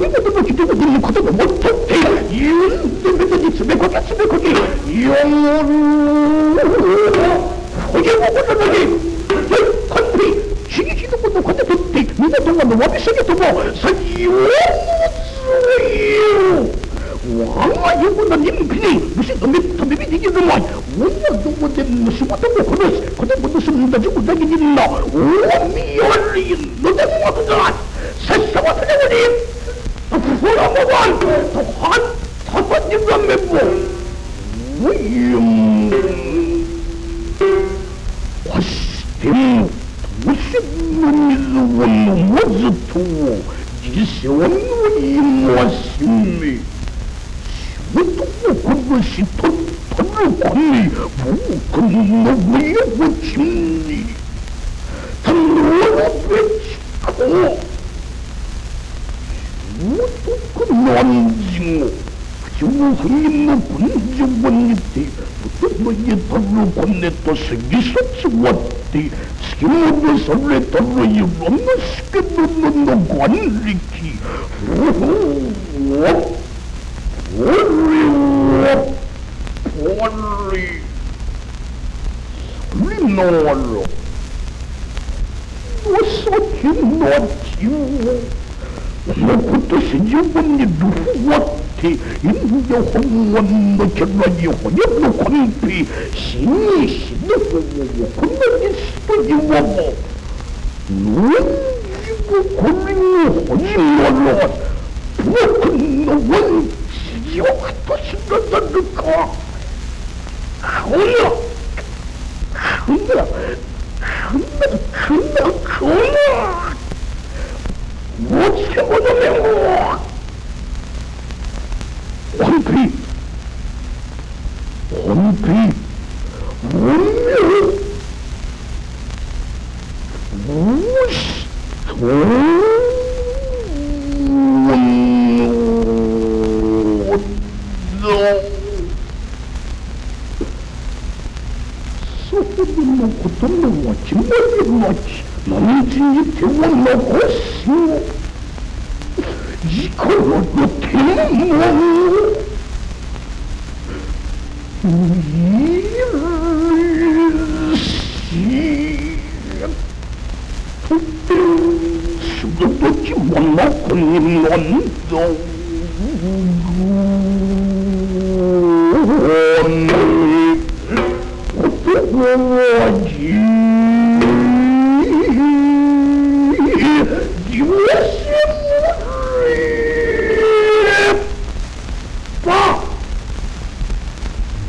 国元の人々のことをもっとって言うんでめとに詰めこけ詰めこけ夜おじゃもごとのにこんぴ刺激のことこてとって港がのわび下げともさようずいよわが横の人気に虫のめっと耳にぎるまい女どもで虫またも殺すこても盗んだ女だけにな大見よりのでもくださっさわせれにほらもわんとはたたにがめぼおいよわしても虫の水を飲まずと自生の今しめ仕事を殺しとったるかに僕の上をちんにたのらべちこ男なんじご口を不義の根性にてとても言えたるこねと過ぎさつわって突き戻されたるいろんな助殿の眼力おれはおれそれならお酒の血をのことし自分にどうわってインド本願のキャラにほやのコンピ死に死ぬ方をこんなにしと言わば何時もこれを始まら僕のワンチよくと知らざるかこら持ち物めを本気本気本よしとそこでのことのわちまりまち何時に手を残す力の天文とてすぐときもなくになんだ男はじ